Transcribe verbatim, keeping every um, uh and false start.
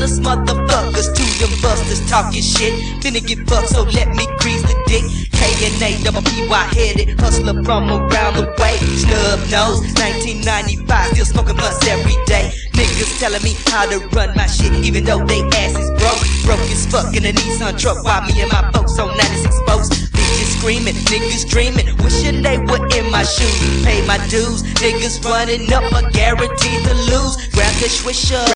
dollars, motherfuckers. To them busters talking shit, finna get fucked, so let me grease the dick. K and A, double P Y headed hustler from around the way. Snub nose, nineteen ninety-five, still smoking blunts every day. Niggas telling me how to run my shit, even though they ass is broke. Broke as fuck in a Nissan truck, while me and my folks on ninety-six boats. Bitches screaming, niggas dreaming, wishing they were in my shoes. Pay my dues, niggas running up, but guaranteed to lose. Grab the swisher.